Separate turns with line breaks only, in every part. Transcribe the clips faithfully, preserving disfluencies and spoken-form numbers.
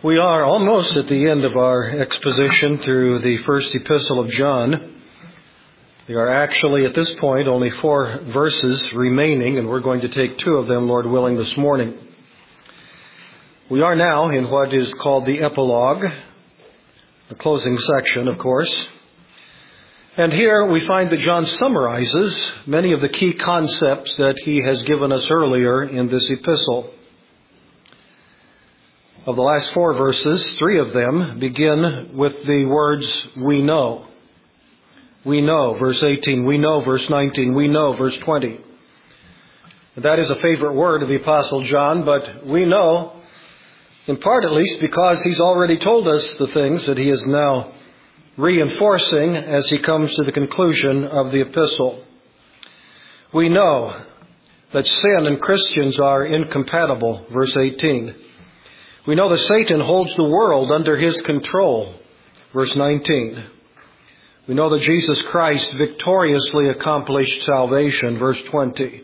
We are almost at the end of our exposition through the first epistle of John. There are actually, at this point, only four verses remaining, and we're going to take two of them, Lord willing, this morning. We are now in what is called the epilogue, the closing section, of course. And here we find that John summarizes many of the key concepts that he has given us earlier in this epistle. Of the last four verses, three of them begin with the words, we know. We know, verse eighteen. We know, verse nineteen. We know, verse twenty. That is a favorite word of the Apostle John, but we know, in part at least, because he's already told us the things that he is now reinforcing as he comes to the conclusion of the epistle. We know that sin and Christians are incompatible, verse eighteen. We know that Satan holds the world under his control, verse nineteen. We know that Jesus Christ victoriously accomplished salvation, verse twenty.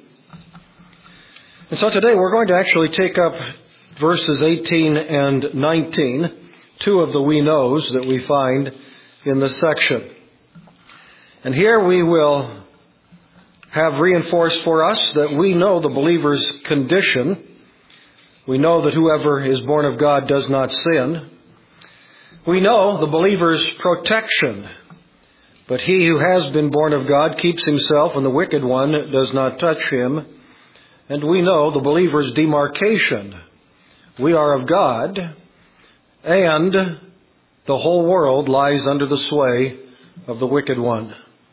And so today we're going to actually take up verses eighteen and nineteen, two of the we knows that we find in this section. And here we will have reinforced for us that we know the believer's condition. We know that whoever is born of God does not sin. We know the believer's protection. But he who has been born of God keeps himself, and the wicked one does not touch him. And we know the believer's demarcation. We are of God, and the whole world lies under the sway of the wicked one.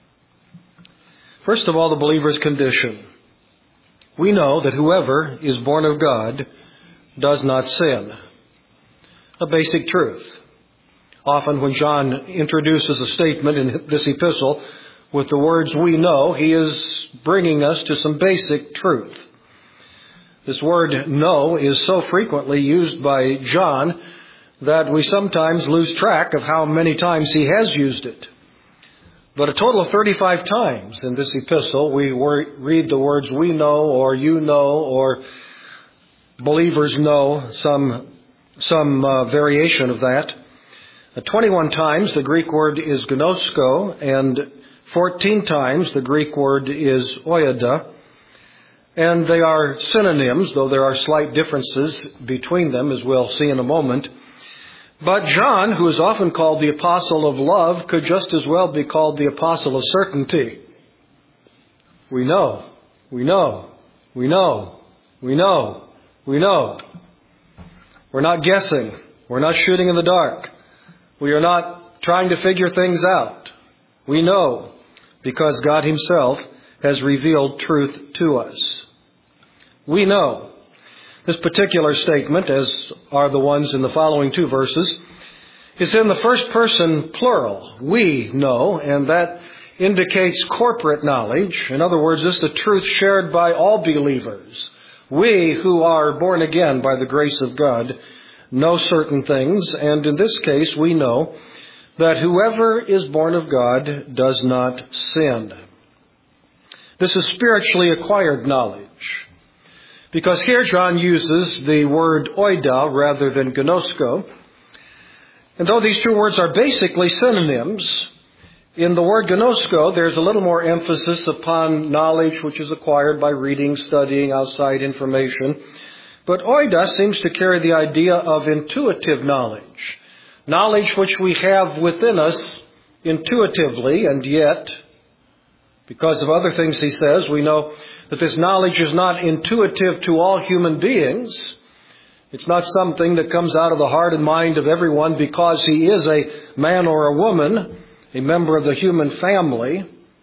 First of all, the believer's condition. We know that whoever is born of God does not sin. A basic truth. Often when John introduces a statement in this epistle with the words we know, he is bringing us to some basic truth. This word know is so frequently used by John that we sometimes lose track of how many times he has used it. But a total of thirty-five times in this epistle we read the words we know, or you know, or believers know, some some uh, variation of that. Uh, twenty-one times the Greek word is gnosko, and fourteen times the Greek word is oida. And they are synonyms, though there are slight differences between them, as we'll see in a moment. But John, who is often called the apostle of love, could just as well be called the apostle of certainty. We know, we know, we know, we know. We know. We're not guessing. We're not shooting in the dark. We are not trying to figure things out. We know because God Himself has revealed truth to us. We know. This particular statement, as are the ones in the following two verses, is in the first person plural. We know, and that indicates corporate knowledge. In other words, this is the truth shared by all believers. We who are born again by the grace of God know certain things, and in this case we know that whoever is born of God does not sin. This is spiritually acquired knowledge, because here John uses the word oida rather than gnosko, and though these two words are basically synonyms, in the word gnosko, there's a little more emphasis upon knowledge which is acquired by reading, studying, outside information. But oida seems to carry the idea of intuitive knowledge. Knowledge which we have within us intuitively, and yet, because of other things he says, we know that this knowledge is not intuitive to all human beings. It's not something that comes out of the heart and mind of everyone because he is a man or a woman, a member of the human family.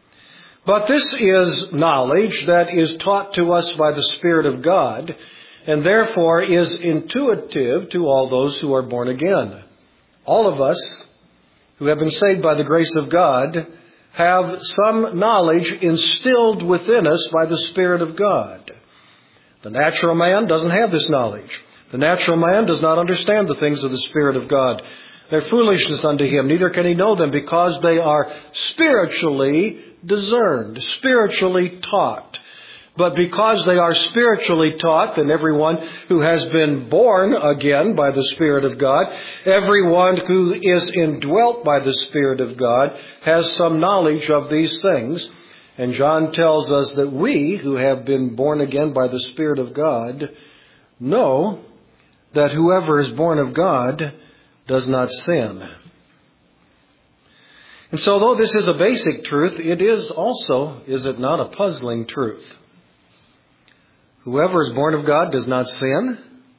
But this is knowledge that is taught to us by the Spirit of God, and therefore is intuitive to all those who are born again. All of us who have been saved by the grace of God have some knowledge instilled within us by the Spirit of God. The natural man doesn't have this knowledge. The natural man does not understand the things of the Spirit of God. They're foolishness unto him, neither can he know them, because they are spiritually discerned, spiritually taught. But because they are spiritually taught, then everyone who has been born again by the Spirit of God, everyone who is indwelt by the Spirit of God, has some knowledge of these things. And John tells us that we, who have been born again by the Spirit of God, know that whoever is born of God does not sin. And so though this is a basic truth, it is also, is it not, a puzzling truth? Whoever is born of God does not sin.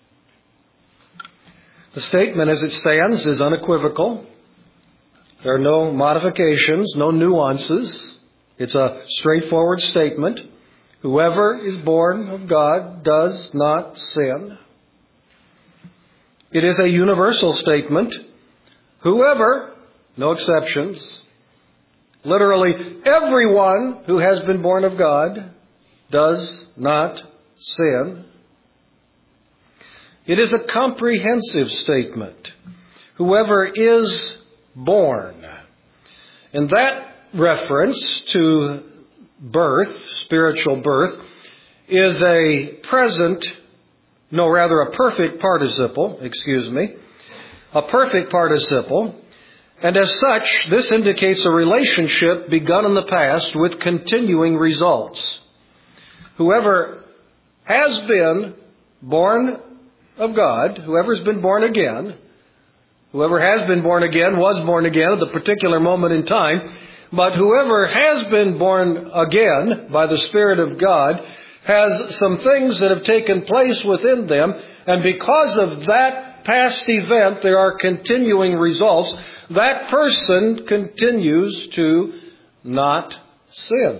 The statement as it stands is unequivocal. There are no modifications, no nuances. It's a straightforward statement. Whoever is born of God does not sin. It is a universal statement. Whoever, no exceptions, literally everyone who has been born of God does not sin. It is a comprehensive statement. Whoever is born. And that reference to birth, spiritual birth, is a present, no, rather a perfect participle, excuse me, a perfect participle. And as such, this indicates a relationship begun in the past with continuing results. Whoever has been born of God, whoever has been born again, whoever has been born again was born again at the particular moment in time, but whoever has been born again by the Spirit of God has some things that have taken place within them, and because of that past event, there are continuing results. That person continues to not sin.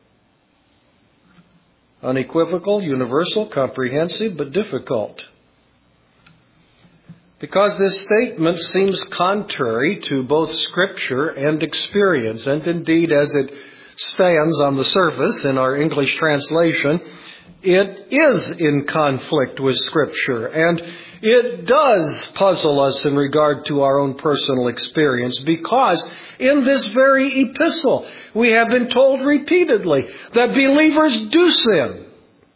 Unequivocal, universal, comprehensive, but difficult. Because this statement seems contrary to both Scripture and experience, and indeed as it stands on the surface in our English translation, it is in conflict with Scripture, and it does puzzle us in regard to our own personal experience, because in this very epistle we have been told repeatedly that believers do sin.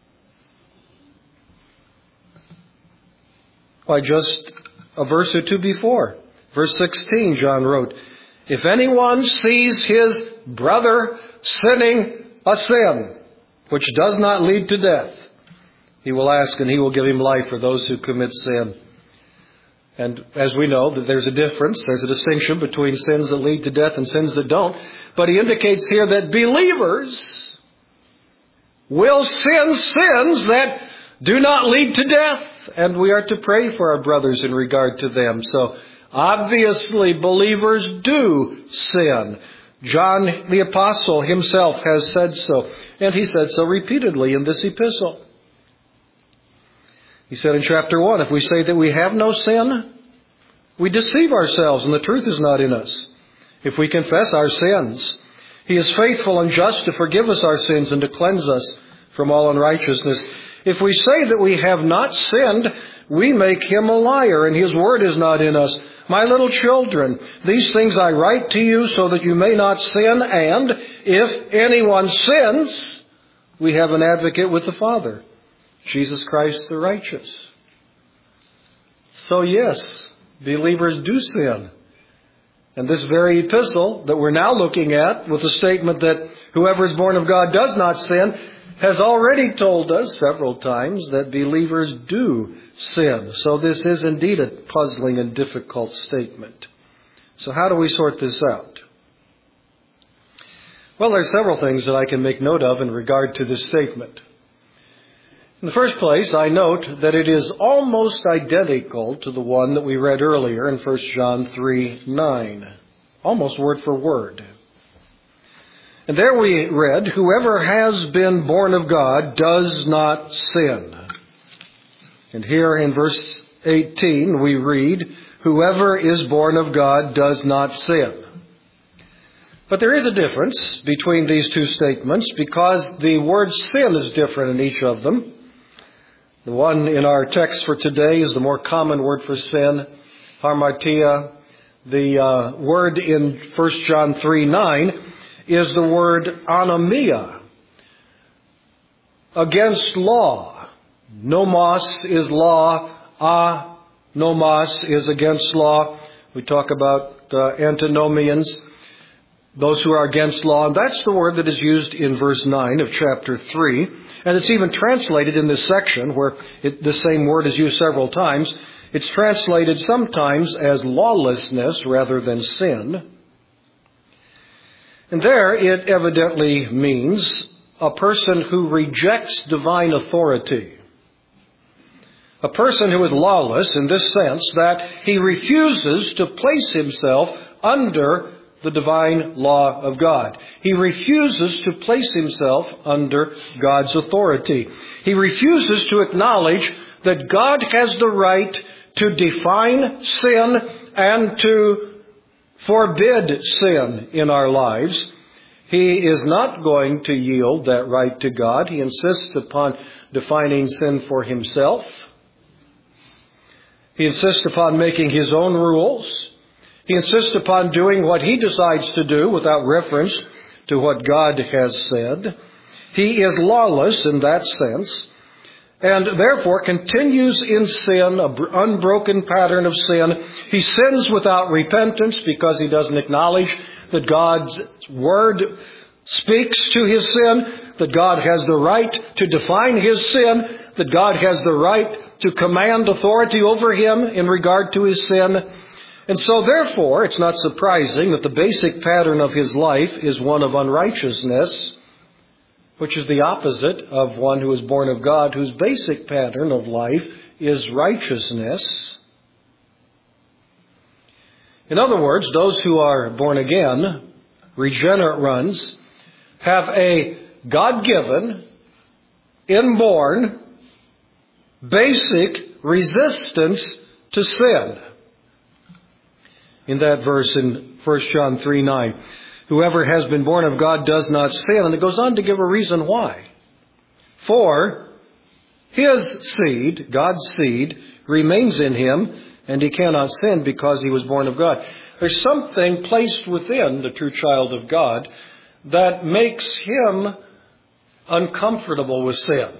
Why, just a verse or two before, verse sixteen, John wrote, "If anyone sees his brother sinning a sin which does not lead to death, he will ask and he will give him life for those who commit sin." And as we know, that there's a difference, there's a distinction between sins that lead to death and sins that don't. But he indicates here that believers will sin sins that do not lead to death. And we are to pray for our brothers in regard to them. So obviously believers do sin. John the Apostle himself has said so. And he said so repeatedly in this epistle. He said in chapter one, "If we say that we have no sin, we deceive ourselves and the truth is not in us. If we confess our sins, He is faithful and just to forgive us our sins and to cleanse us from all unrighteousness. If we say that we have not sinned, we make Him a liar and His word is not in us. My little children, these things I write to you so that you may not sin. And if anyone sins, we have an advocate with the Father, Jesus Christ the righteous." So yes, believers do sin. And this very epistle that we're now looking at, with the statement that whoever is born of God does not sin, has already told us several times that believers do sin. So this is indeed a puzzling and difficult statement. So how do we sort this out? Well, there are several things that I can make note of in regard to this statement. In the first place, I note that it is almost identical to the one that we read earlier in First John three nine. Almost word for word. And there we read, "Whoever has been born of God does not sin." And here in verse eighteen we read, "Whoever is born of God does not sin." But there is a difference between these two statements because the word sin is different in each of them. The one in our text for today is the more common word for sin, hamartia. The uh, word in First John three nine is the word anomia. against law. Nomos is law. Anomos is against law. We talk about uh, antinomians, those who are against law. And that's the word that is used in verse nine of chapter three. And it's even translated in this section where it, the same word is used several times. It's translated sometimes as lawlessness rather than sin. And there it evidently means a person who rejects divine authority. A person who is lawless in this sense that he refuses to place himself under the divine law of God. He refuses to place himself under God's authority. He refuses to acknowledge that God has the right to define sin and to forbid sin in our lives. He is not going to yield that right to God. He insists upon defining sin for himself. He insists upon making his own rules. He insists upon doing what he decides to do without reference to what God has said. He is lawless in that sense, and therefore continues in sin, an unbroken pattern of sin. He sins without repentance because he doesn't acknowledge that God's word speaks to his sin, that God has the right to define his sin, that God has the right to command authority over him in regard to his sin. And so therefore, it's not surprising that the basic pattern of his life is one of unrighteousness, which is the opposite of one who is born of God, whose basic pattern of life is righteousness. In other words, those who are born again, regenerate ones, have a God-given, inborn, basic resistance to sin. In that verse in First John three nine, whoever has been born of God does not sin. And it goes on to give a reason why. For his seed, God's seed, remains in him, and he cannot sin because he was born of God. There's something placed within the true child of God that makes him uncomfortable with sin.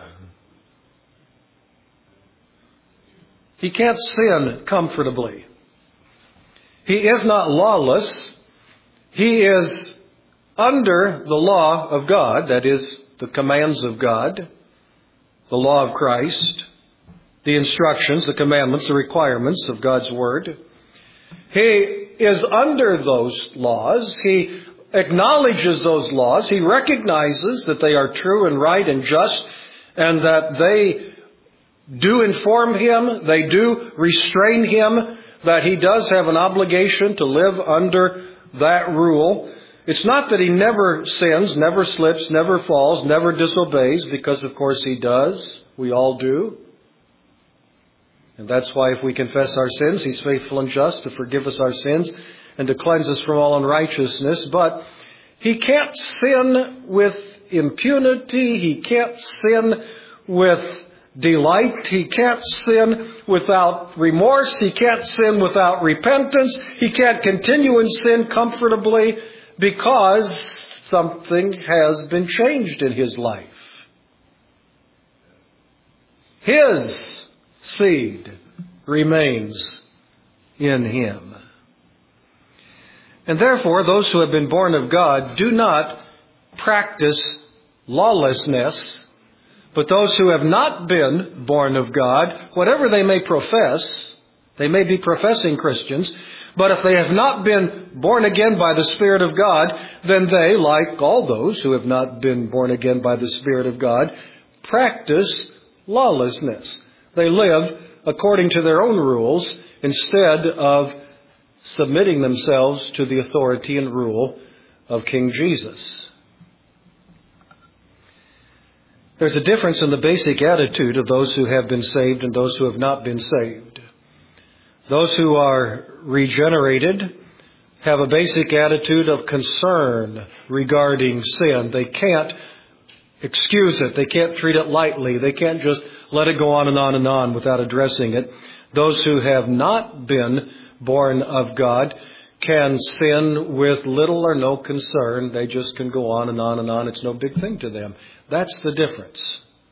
He can't sin comfortably. He is not lawless. He is under the law of God, that is, the commands of God, the law of Christ, the instructions, the commandments, the requirements of God's Word. He is under those laws. He acknowledges those laws. He recognizes that they are true and right and just, and that they do inform him, they do restrain him, that he does have an obligation to live under that rule. It's not that he never sins, never slips, never falls, never disobeys, because of course he does. We all do. And that's why if we confess our sins, he's faithful and just to forgive us our sins and to cleanse us from all unrighteousness. But he can't sin with impunity. He can't sin with delight. He can't sin without remorse. He can't sin without repentance. He can't continue in sin comfortably because something has been changed in his life. His seed remains in him. And therefore, those who have been born of God do not practice lawlessness. But those who have not been born of God, whatever they may profess, they may be professing Christians, but if they have not been born again by the Spirit of God, then they, like all those who have not been born again by the Spirit of God, practice lawlessness. They live according to their own rules instead of submitting themselves to the authority and rule of King Jesus. There's a difference in the basic attitude of those who have been saved and those who have not been saved. Those who are regenerated have a basic attitude of concern regarding sin. They can't excuse it. They can't treat it lightly. They can't just let it go on and on and on without addressing it. Those who have not been born of God can sin with little or no concern. They just can go on and on and on. It's no big thing to them. That's the difference.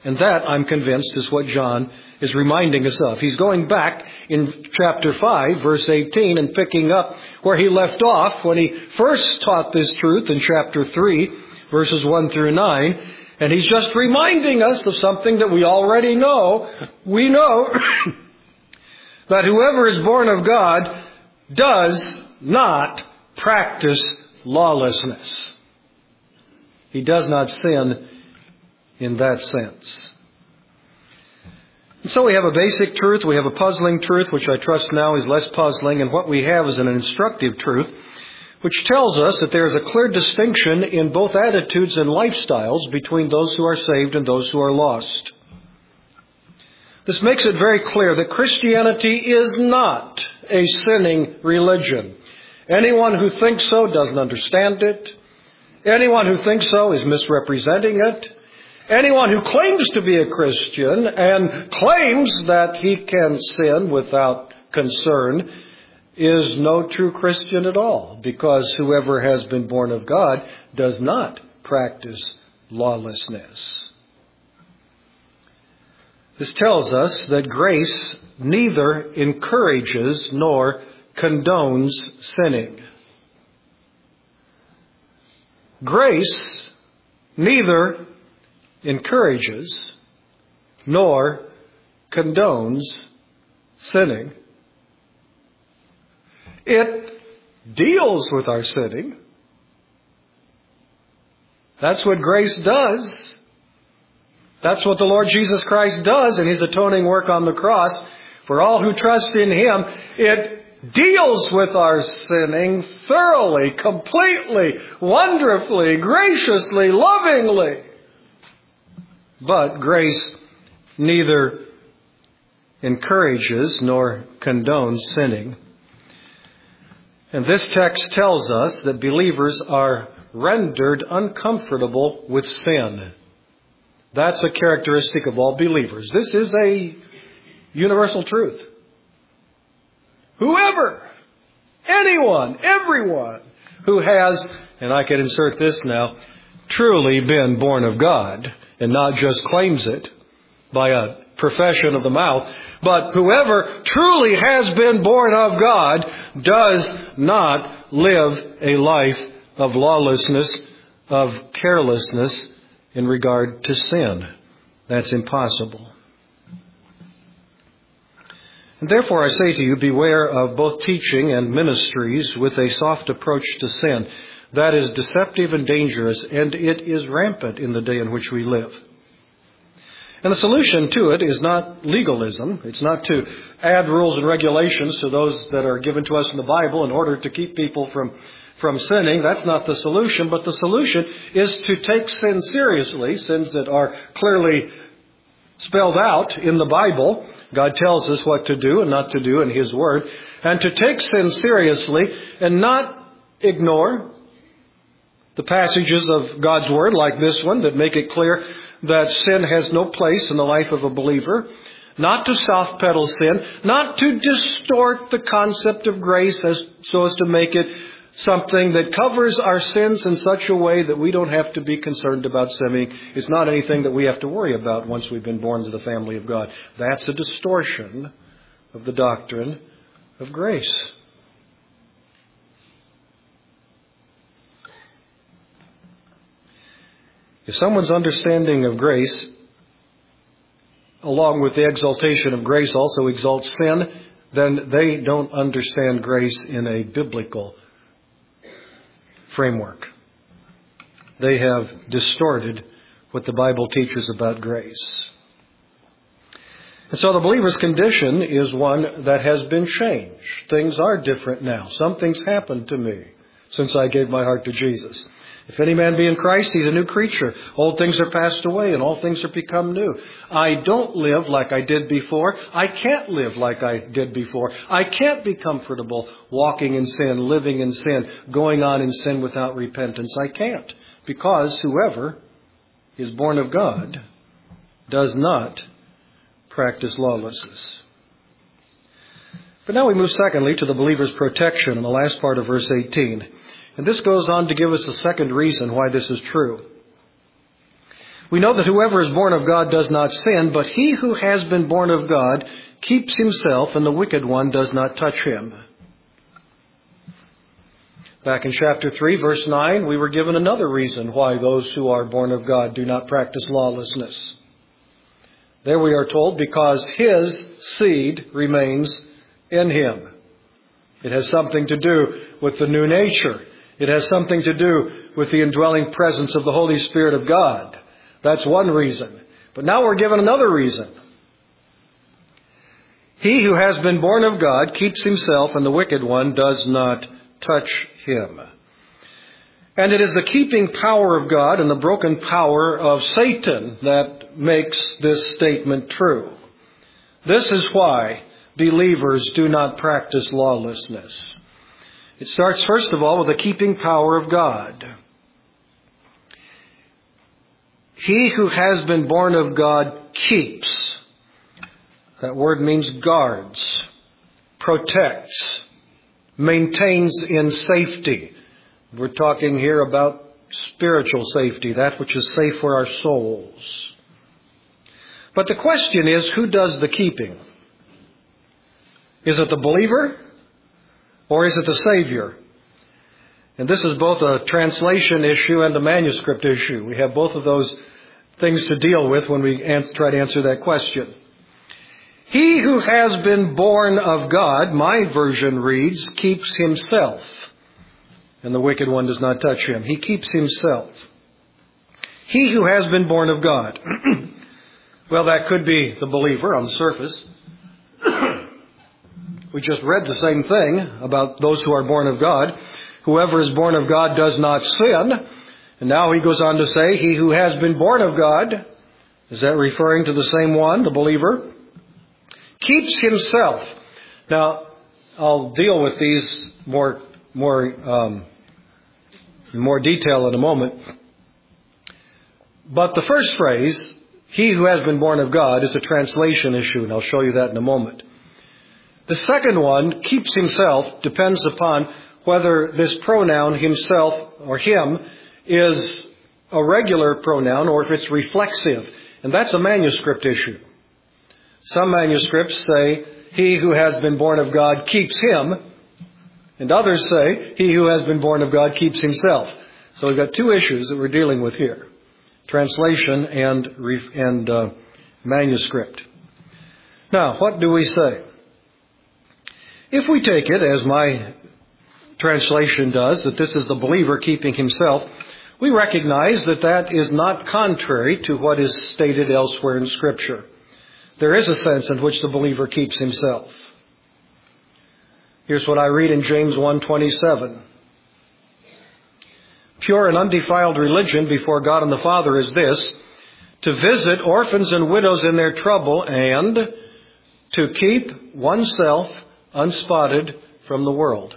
And that, I'm convinced, is what John is reminding us of. He's going back in chapter five, verse eighteen, and picking up where he left off when he first taught this truth in chapter three, verses one through nine. And he's just reminding us of something that we already know. We know that whoever is born of God does not practice lawlessness. He does not sin in that sense. And so we have a basic truth, we have a puzzling truth, which I trust now is less puzzling, and what we have is an instructive truth, which tells us that there is a clear distinction in both attitudes and lifestyles between those who are saved and those who are lost. This makes it very clear that Christianity is not a sinning religion. Anyone who thinks so doesn't understand it. Anyone who thinks so is misrepresenting it. Anyone who claims to be a Christian and claims that he can sin without concern is no true Christian at all, because whoever has been born of God does not practice lawlessness. This tells us that grace neither encourages nor condones sinning. Grace neither encourages nor condones sinning. It deals with our sinning. That's what grace does. That's what the Lord Jesus Christ does in His atoning work on the cross. For all who trust in Him, it deals with our sinning thoroughly, completely, wonderfully, graciously, lovingly. But grace neither encourages nor condones sinning. And this text tells us that believers are rendered uncomfortable with sin. That's a characteristic of all believers. This is a universal truth. Whoever, anyone, everyone who has, and I can insert this now, truly been born of God, and not just claims it by a profession of the mouth, but whoever truly has been born of God does not live a life of lawlessness, of carelessness in regard to sin. That's impossible. And therefore I say to you, beware of both teaching and ministries with a soft approach to sin. That is deceptive and dangerous, and it is rampant in the day in which we live. And the solution to it is not legalism. It's not to add rules and regulations to those that are given to us in the Bible in order to keep people from, from sinning. That's not the solution. But the solution is to take sin seriously, sins that are clearly spelled out in the Bible. God tells us what to do and not to do in His Word. And to take sin seriously and not ignore the passages of God's Word like this one that make it clear that sin has no place in the life of a believer, not to soft-pedal sin, not to distort the concept of grace as so as to make it something that covers our sins in such a way that we don't have to be concerned about sinning. It's not anything that we have to worry about once we've been born to the family of God. That's a distortion of the doctrine of grace. If someone's understanding of grace, along with the exaltation of grace, also exalts sin, then they don't understand grace in a biblical framework. They have distorted what the Bible teaches about grace. And so the believer's condition is one that has been changed. Things are different now. Something's happened to me since I gave my heart to Jesus. If any man be in Christ, he's a new creature. Old things are passed away and all things are become new. I don't live like I did before. I can't live like I did before. I can't be comfortable walking in sin, living in sin, going on in sin without repentance. I can't, because whoever is born of God does not practice lawlessness. But now we move secondly to the believer's protection in the last part of verse eighteen. And this goes on to give us a second reason why this is true. We know that whoever is born of God does not sin, but he who has been born of God keeps himself, and the wicked one does not touch him. Back in chapter three, verse nine, we were given another reason why those who are born of God do not practice lawlessness. There we are told, because his seed remains in him. It has something to do with the new nature. It has something to do with the indwelling presence of the Holy Spirit of God. That's one reason. But now we're given another reason. He who has been born of God keeps himself, and the wicked one does not touch him. And it is the keeping power of God and the broken power of Satan that makes this statement true. This is why believers do not practice lawlessness. It starts, first of all, with the keeping power of God. He who has been born of God keeps. That word means guards, protects, maintains in safety. We're talking here about spiritual safety, that which is safe for our souls. But the question is, who does the keeping? Is it the believer or is it the Savior? And this is both a translation issue and a manuscript issue. We have both of those things to deal with when we try to answer that question. He who has been born of God, my version reads, keeps himself, and the wicked one does not touch him. He keeps himself. He who has been born of God. Well, that could be the believer on the surface. We just read the same thing about those who are born of God. Whoever is born of God does not sin. And now he goes on to say, he who has been born of God, is that referring to the same one, the believer? Keeps himself. Now, I'll deal with these more, more, um, in more detail in a moment. But the first phrase, he who has been born of God, is a translation issue, and I'll show you that in a moment. The second one, keeps himself, depends upon whether this pronoun himself or him is a regular pronoun or if it's reflexive. And that's a manuscript issue. Some manuscripts say, he who has been born of God keeps him. And others say, he who has been born of God keeps himself. So we've got two issues that we're dealing with here. Translation and, and uh, manuscript. Now, what do we say? If we take it, as my translation does, that this is the believer keeping himself, we recognize that that is not contrary to what is stated elsewhere in Scripture. There is a sense in which the believer keeps himself. Here's what I read in James one twenty-seven. Pure and undefiled religion before God and the Father is this, to visit orphans and widows in their trouble and to keep oneself unspotted from the world.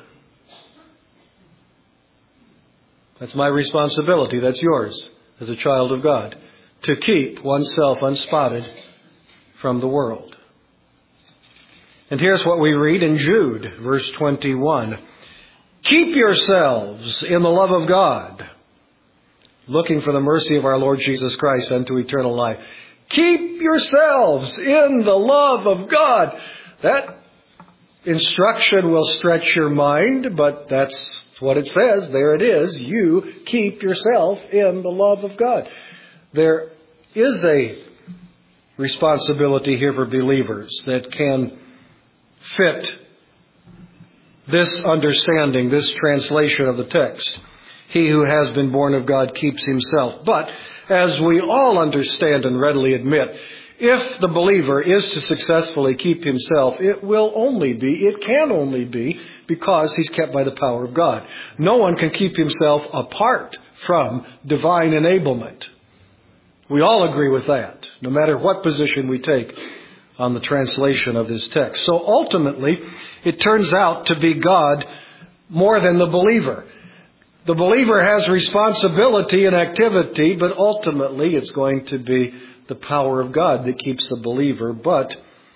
That's my responsibility. That's yours as a child of God. To keep oneself unspotted from the world. And here's what we read in Jude, verse twenty-one. Keep yourselves in the love of God, looking for the mercy of our Lord Jesus Christ unto eternal life. Keep yourselves in the love of God. That instruction will stretch your mind, but that's what it says. There it is. You keep yourself in the love of God. There is a responsibility here for believers that can fit this understanding, this translation of the text. He who has been born of God keeps himself. But as we all understand and readily admit, if the believer is to successfully keep himself, it will only be, it can only be, because he's kept by the power of God. No one can keep himself apart from divine enablement. We all agree with that, no matter what position we take on the translation of this text. So ultimately, it turns out to be God more than the believer. The believer has responsibility and activity, but ultimately it's going to be the power of God that keeps the believer. But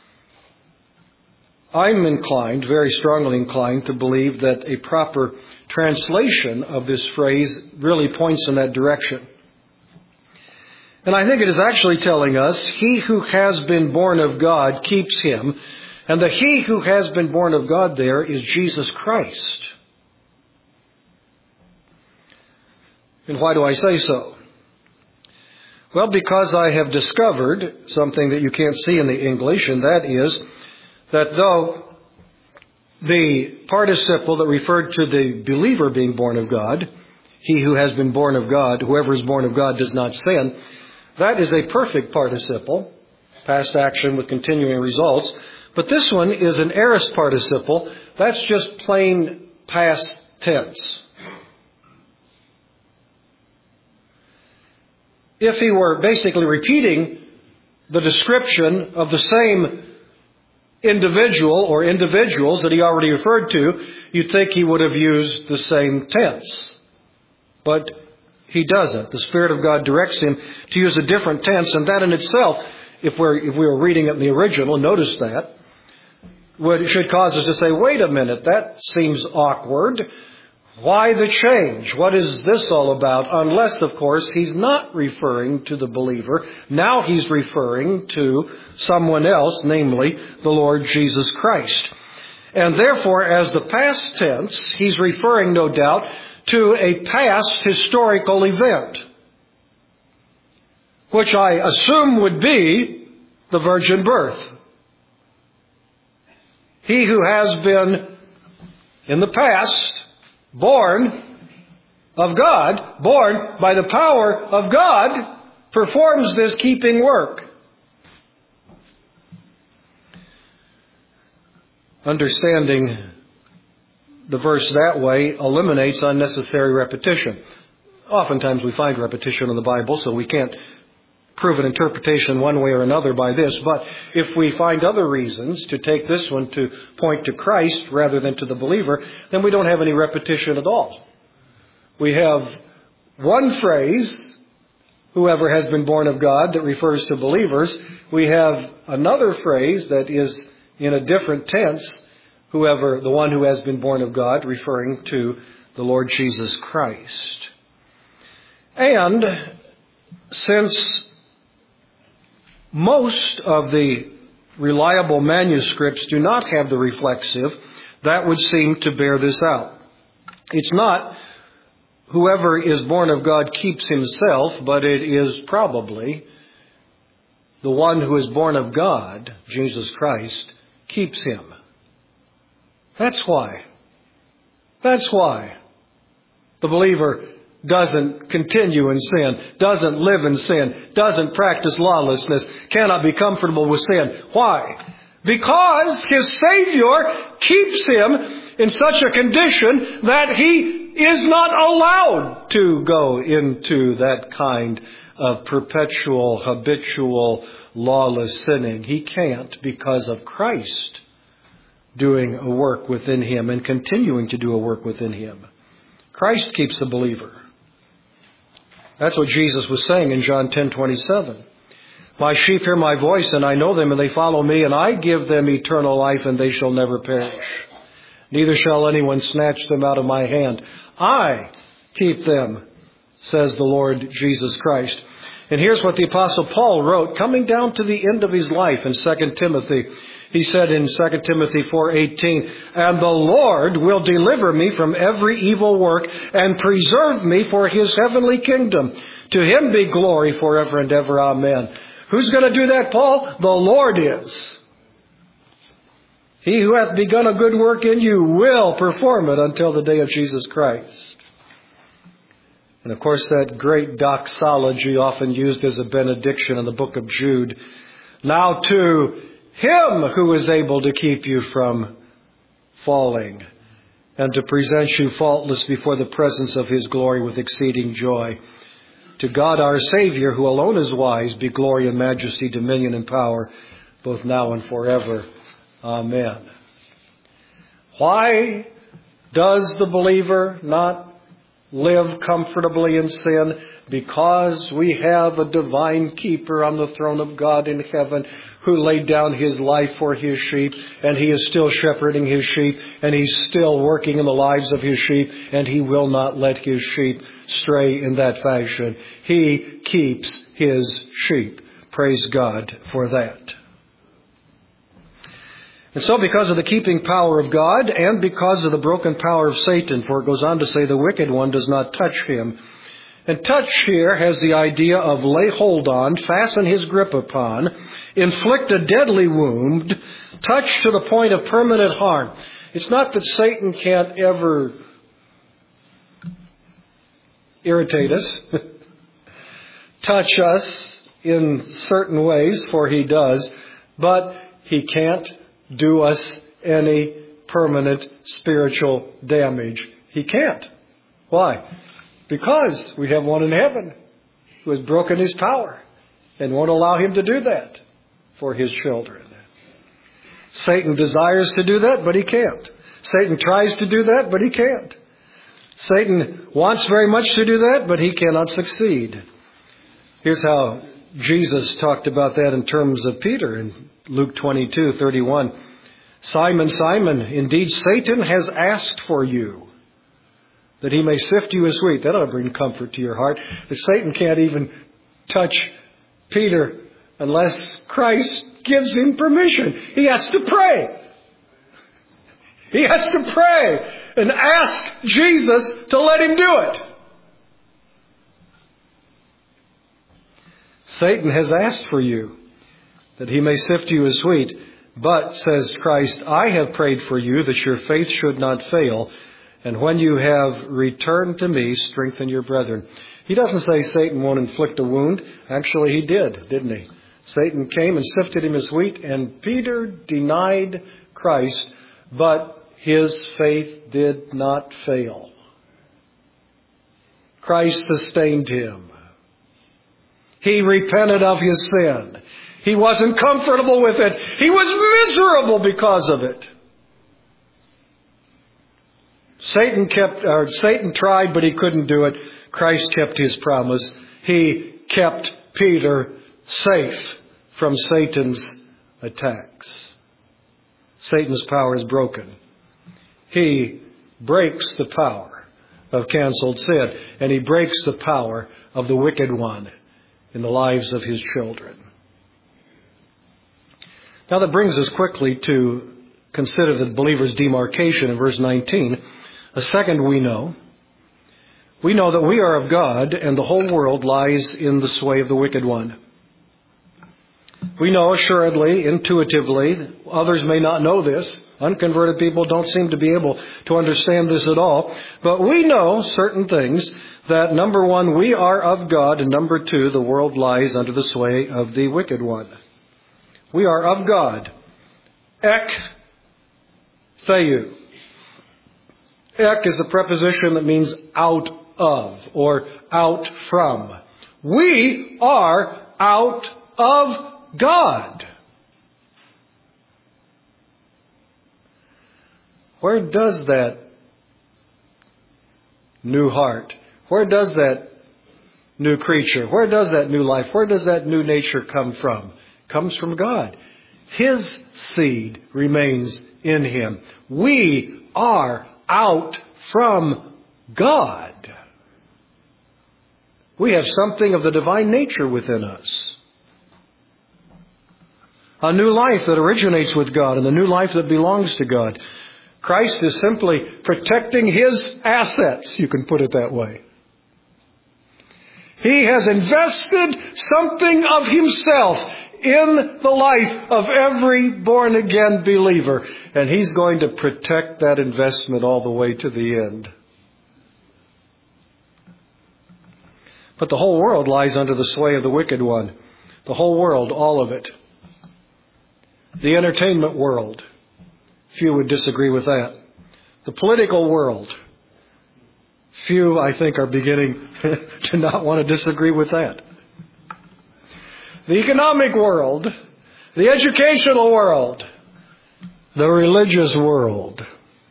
I'm inclined, very strongly inclined, to believe that a proper translation of this phrase really points in that direction. And I think it is actually telling us, he who has been born of God keeps him. And the he who has been born of God there is Jesus Christ. And why do I say so? Well, because I have discovered something that you can't see in the English, and that is that though the participle that referred to the believer being born of God, he who has been born of God, whoever is born of God does not sin, that is a perfect participle, past action with continuing results. But this one is an aorist participle. That's just plain past tense. If he were basically repeating the description of the same individual or individuals that he already referred to, you'd think he would have used the same tense. But he doesn't. The Spirit of God directs him to use a different tense, and that in itself, if we're if we were reading it in the original, notice that, would should cause us to say, wait a minute, that seems awkward. Why the change? What is this all about? Unless, of course, he's not referring to the believer. Now he's referring to someone else, namely the Lord Jesus Christ. And therefore, as the past tense, he's referring, no doubt, to a past historical event, which I assume would be the virgin birth. He who has been, in the past, born of God, born by the power of God, performs this keeping work. Understanding the verse that way eliminates unnecessary repetition. Oftentimes we find repetition in the Bible, so we can't prove an interpretation one way or another by this. But if we find other reasons to take this one to point to Christ rather than to the believer, then we don't have any repetition at all. We have one phrase, whoever has been born of God, that refers to believers. We have another phrase that is in a different tense, whoever, the one who has been born of God, referring to the Lord Jesus Christ. And since most of the reliable manuscripts do not have the reflexive, that would seem to bear this out. It's not whoever is born of God keeps himself, but it is probably the one who is born of God, Jesus Christ, keeps him. That's why. That's why the believer doesn't continue in sin, doesn't live in sin, doesn't practice lawlessness, cannot be comfortable with sin. Why? Because his Savior keeps him in such a condition that he is not allowed to go into that kind of perpetual, habitual, lawless sinning. He can't because of Christ doing a work within him and continuing to do a work within him. Christ keeps the believer. That's what Jesus was saying in John ten twenty-seven. My sheep hear my voice, and I know them, and they follow me, and I give them eternal life, and they shall never perish. Neither shall anyone snatch them out of my hand. I keep them, says the Lord Jesus Christ. And here's what the Apostle Paul wrote, coming down to the end of his life in Second Timothy. He said in Second Timothy four eighteen, and the Lord will deliver me from every evil work and preserve me for his heavenly kingdom. To him be glory forever and ever. Amen. Who's going to do that, Paul? The Lord is. He who hath begun a good work in you will perform it until the day of Jesus Christ. And of course, that great doxology often used as a benediction in the book of Jude. Now to him who is able to keep you from falling and to present you faultless before the presence of his glory with exceeding joy. To God our Savior, who alone is wise, be glory and majesty, dominion and power, both now and forever. Amen. Why does the believer not live comfortably in sin? Because we have a divine keeper on the throne of God in heaven who laid down his life for his sheep, and he is still shepherding his sheep, and he's still working in the lives of his sheep, and he will not let his sheep stray in that fashion. He keeps His sheep. Praise God for that. And so because of the keeping power of God and because of the broken power of Satan, for it goes on to say the wicked one does not touch him. And touch here has the idea of lay hold on, fasten his grip upon, inflict a deadly wound, touch to the point of permanent harm. It's not that Satan can't ever irritate us, touch us in certain ways, for he does, but he can't do us any permanent spiritual damage. He can't. Why? Because we have one in heaven who has broken his power and won't allow him to do that for his children. Satan desires to do that, but he can't. Satan tries to do that, but he can't. Satan wants very much to do that, but he cannot succeed. Here's how Jesus talked about that in terms of Peter in Luke twenty-two thirty-one. Simon, Simon, indeed Satan has asked for you, that he may sift you as wheat. That ought to bring comfort to your heart. That Satan can't even touch Peter unless Christ gives him permission. He has to pray. He has to pray and ask Jesus to let him do it. Satan has asked for you that he may sift you as wheat. But, says Christ, I have prayed for you that your faith should not fail. And when you have returned to me, strengthen your brethren. He doesn't say Satan won't inflict a wound. Actually, he did, didn't he? Satan came and sifted him as wheat, and Peter denied Christ, but his faith did not fail. Christ sustained him. He repented of his sin. He wasn't comfortable with it. He was miserable because of it. Satan kept, or Satan tried, but he couldn't do it. Christ kept his promise. He kept Peter safe from Satan's attacks. Satan's power is broken. He breaks the power of canceled sin, and he breaks the power of the wicked one in the lives of his children. Now that brings us quickly to consider the believer's demarcation in verse nineteen. A second we know. We know that we are of God and the whole world lies in the sway of the wicked one. We know assuredly, intuitively, others may not know this. Unconverted people don't seem to be able to understand this at all. But we know certain things that number one, we are of God, and number two, the world lies under the sway of the wicked one. We are of God. Ek theou. Ek is the preposition that means out of or out from. We are out of God. Where does that new heart, where does that new creature, where does that new life, where does that new nature come from? It comes from God. His seed remains in him. We are out from God. We have something of the divine nature within us. A new life that originates with God and the new life that belongs to God. Christ is simply protecting his assets, you can put it that way. He has invested something of himself in the life of every born-again believer. And he's going to protect that investment all the way to the end. But the whole world lies under the sway of the wicked one. The whole world, all of it. The entertainment world. Few would disagree with that. The political world. Few, I think, are beginning to not want to disagree with that. The economic world, the educational world, the religious world,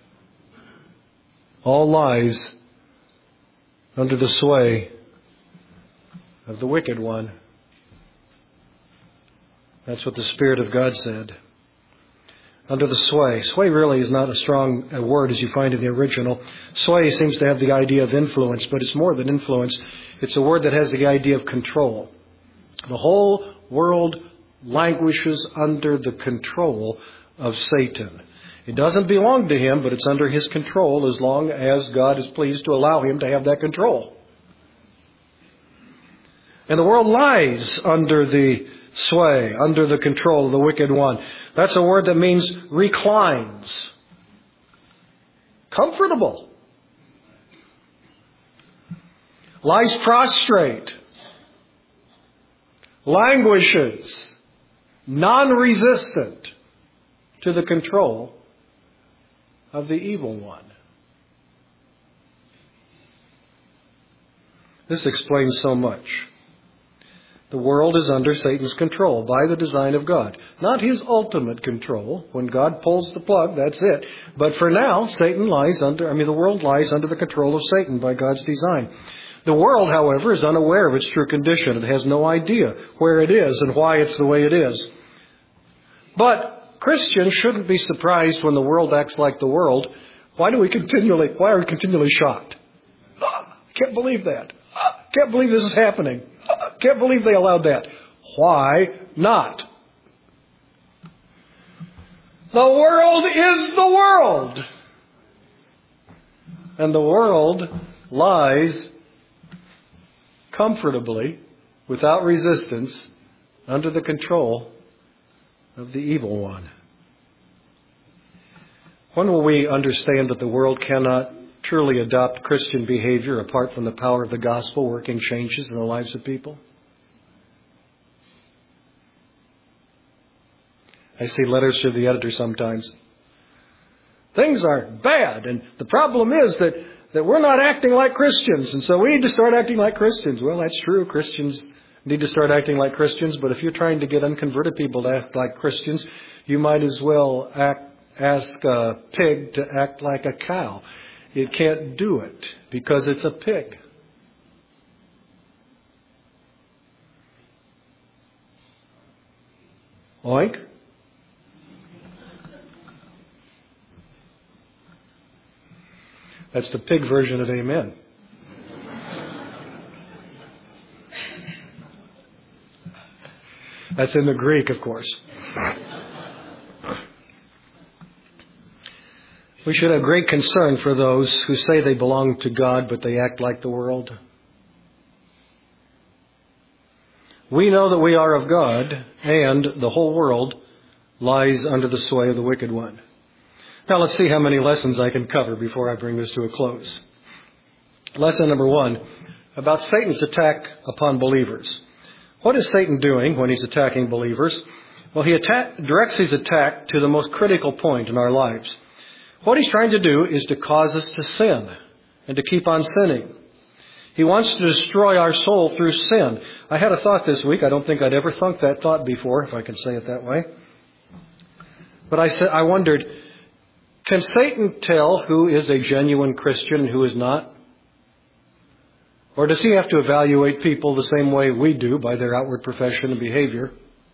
all lies under the sway of the wicked one. That's what the Spirit of God said. Under the sway. Sway really is not a strong a word as you find in the original. Sway seems to have the idea of influence, but it's more than influence. It's a word that has the idea of control. The whole world languishes under the control of Satan. It doesn't belong to him, but it's under his control as long as God is pleased to allow him to have that control. And the world lies under the sway, under the control of the wicked one. That's a word that means reclines. Comfortable. Lies prostrate. Languishes. Non-resistant to the control of the evil one. This explains so much. The world is under Satan's control by the design of God. Not his ultimate control. When God pulls the plug, that's it. But for now, Satan lies under, I mean, the world lies under the control of Satan by God's design. The world, however, is unaware of its true condition. It has no idea where it is and why it's the way it is. But Christians shouldn't be surprised when the world acts like the world. Why do we continually, why are we continually shocked? I can't believe that. I can't believe this is happening. I can't believe they allowed that. Why not? The world is the world. And the world lies comfortably, without resistance, under the control of the evil one. When will we understand that the world cannot truly adopt Christian behavior apart from the power of the gospel working changes in the lives of people? I see letters to the editor sometimes. Things are bad, and the problem is that, that we're not acting like Christians, and so we need to start acting like Christians. Well, that's true. Christians need to start acting like Christians, but if you're trying to get unconverted people to act like Christians, you might as well act, ask a pig to act like a cow. It can't do it because it's a pig. Oink. That's the pig version of amen. That's in the Greek, of course. We should have great concern for those who say they belong to God, but they act like the world. We know that we are of God, and the whole world lies under the sway of the wicked one. Now let's see how many lessons I can cover before I bring this to a close. Lesson number one, about Satan's attack upon believers. What is Satan doing when he's attacking believers? Well, he attack, directs his attack to the most critical point in our lives. What he's trying to do is to cause us to sin and to keep on sinning. He wants to destroy our soul through sin. I had a thought this week. I don't think I'd ever thunk that thought before, if I can say it that way. But I said, I wondered, can Satan tell who is a genuine Christian and who is not? Or does he have to evaluate people the same way we do by their outward profession and behavior?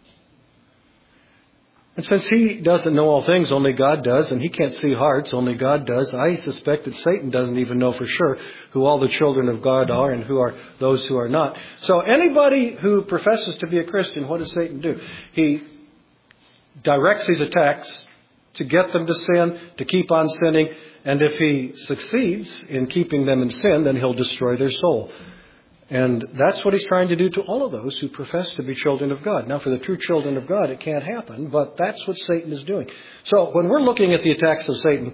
And since he doesn't know all things, only God does, and he can't see hearts, only God does, I suspect that Satan doesn't even know for sure who all the children of God are and who are those who are not. So anybody who professes to be a Christian, what does Satan do? He directs his attacks to get them to sin, to keep on sinning, and if he succeeds in keeping them in sin, then he'll destroy their soul. And that's what he's trying to do to all of those who profess to be children of God. Now, for the true children of God, it can't happen, but that's what Satan is doing. So when we're looking at the attacks of Satan,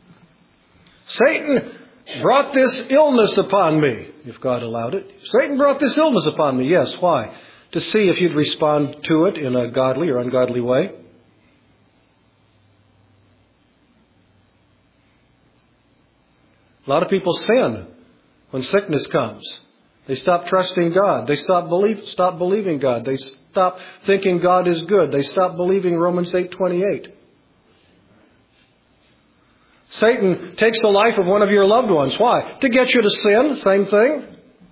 Satan brought this illness upon me, if God allowed it. Satan brought this illness upon me. Yes, why? To see if you'd respond to it in a godly or ungodly way. A lot of people sin when sickness comes. They stop trusting God. They stop believe, stop believing God. They stop thinking God is good. They stop believing Romans eight twenty-eight. Satan takes the life of one of your loved ones. Why? To get you to sin. Same thing.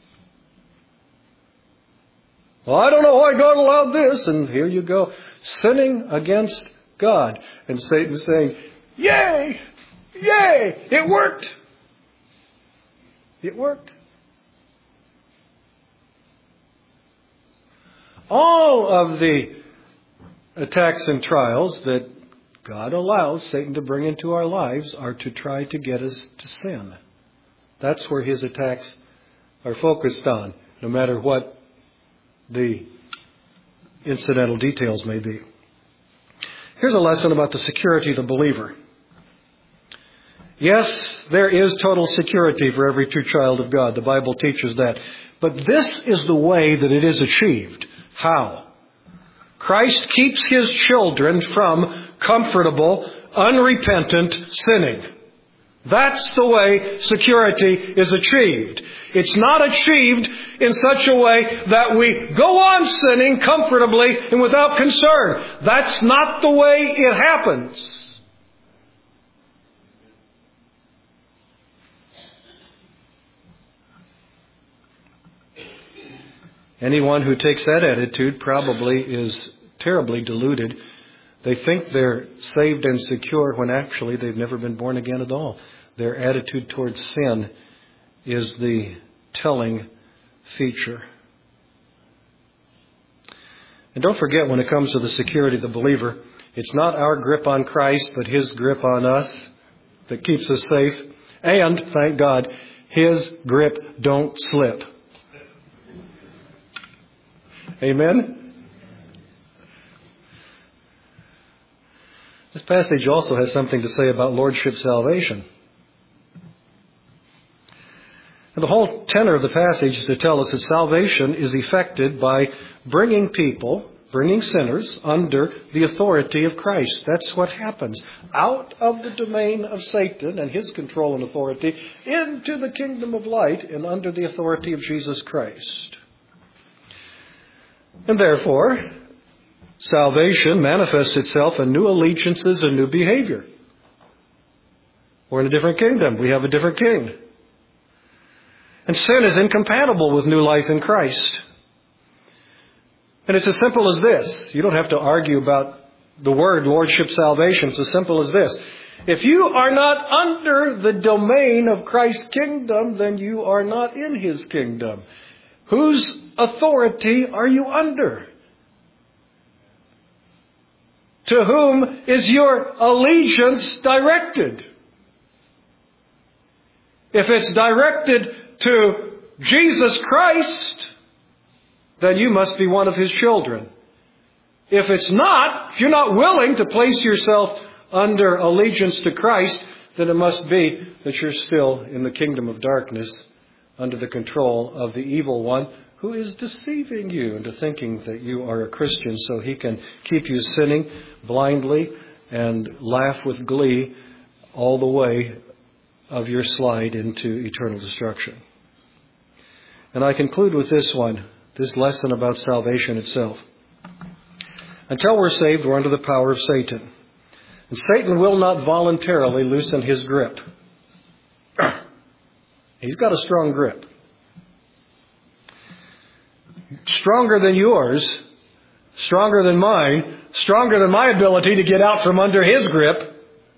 Well, I don't know why God allowed this. And here you go, sinning against God. And Satan's saying, yay! Yay! It worked! It worked. All of the attacks and trials that God allows Satan to bring into our lives are to try to get us to sin. That's where his attacks are focused on, no matter what the incidental details may be. Here's a lesson about the security of the believer. Yes, there is total security for every true child of God. The Bible teaches that. But this is the way that it is achieved. How? Christ keeps his children from comfortable, unrepentant sinning. That's the way security is achieved. It's not achieved in such a way that we go on sinning comfortably and without concern. That's not the way it happens. Anyone who takes that attitude probably is terribly deluded. They think they're saved and secure when actually they've never been born again at all. Their attitude towards sin is the telling feature. And don't forget, when it comes to the security of the believer, it's not our grip on Christ, but his grip on us that keeps us safe. And, thank God, his grip don't slip. Amen? This passage also has something to say about lordship salvation. And the whole tenor of the passage is to tell us that salvation is effected by bringing people, bringing sinners, under the authority of Christ. That's what happens. Out of the domain of Satan and his control and authority into the kingdom of light and under the authority of Jesus Christ. And therefore, salvation manifests itself in new allegiances and new behavior. We're in a different kingdom. We have a different king. And sin is incompatible with new life in Christ. And it's as simple as this. You don't have to argue about the word lordship salvation. It's as simple as this. If you are not under the domain of Christ's kingdom, then you are not in his kingdom. Whose authority are you under? To whom is your allegiance directed? If it's directed to Jesus Christ, then you must be one of his children. If it's not, if you're not willing to place yourself under allegiance to Christ, then it must be that you're still in the kingdom of darkness, under the control of the evil one, who is deceiving you into thinking that you are a Christian so he can keep you sinning blindly and laugh with glee all the way of your slide into eternal destruction. And I conclude with this one, this lesson about salvation itself. Until we're saved, we're under the power of Satan. And Satan will not voluntarily loosen his grip. He's got a strong grip. Stronger than yours, stronger than mine, stronger than my ability to get out from under his grip.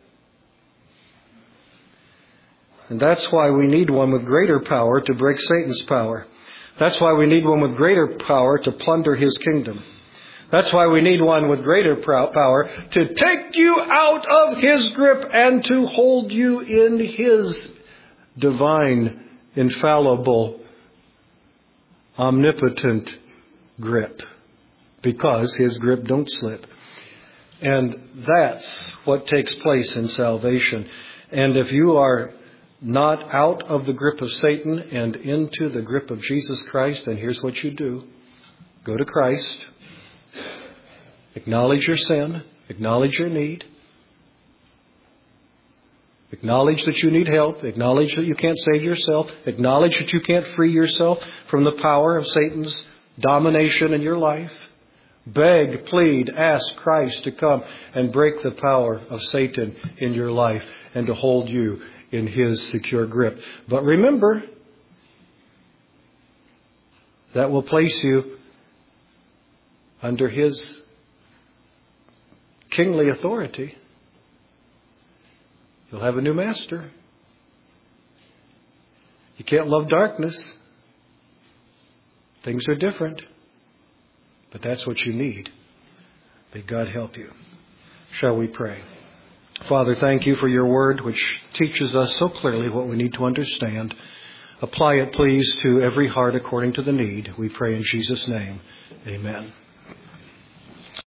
And that's why we need one with greater power to break Satan's power. That's why we need one with greater power to plunder his kingdom. That's why we need one with greater power to take you out of his grip and to hold you in his divine, infallible, omnipotent grip. Because his grip don't slip. And that's what takes place in salvation. And if you are not out of the grip of Satan and into the grip of Jesus Christ, then here's what you do. Go to Christ. Acknowledge your sin. Acknowledge your need. Acknowledge that you need help. Acknowledge that you can't save yourself. Acknowledge that you can't free yourself from the power of Satan's domination in your life. Beg, plead, ask Christ to come and break the power of Satan in your life and to hold you in his secure grip. But remember, that will place you under his kingly authority. You'll have a new master. You can't love darkness. Things are different. But that's what you need. May God help you. Shall we pray? Father, thank you for your word, which teaches us so clearly what we need to understand. Apply it, please, to every heart according to the need. We pray in Jesus' name. Amen.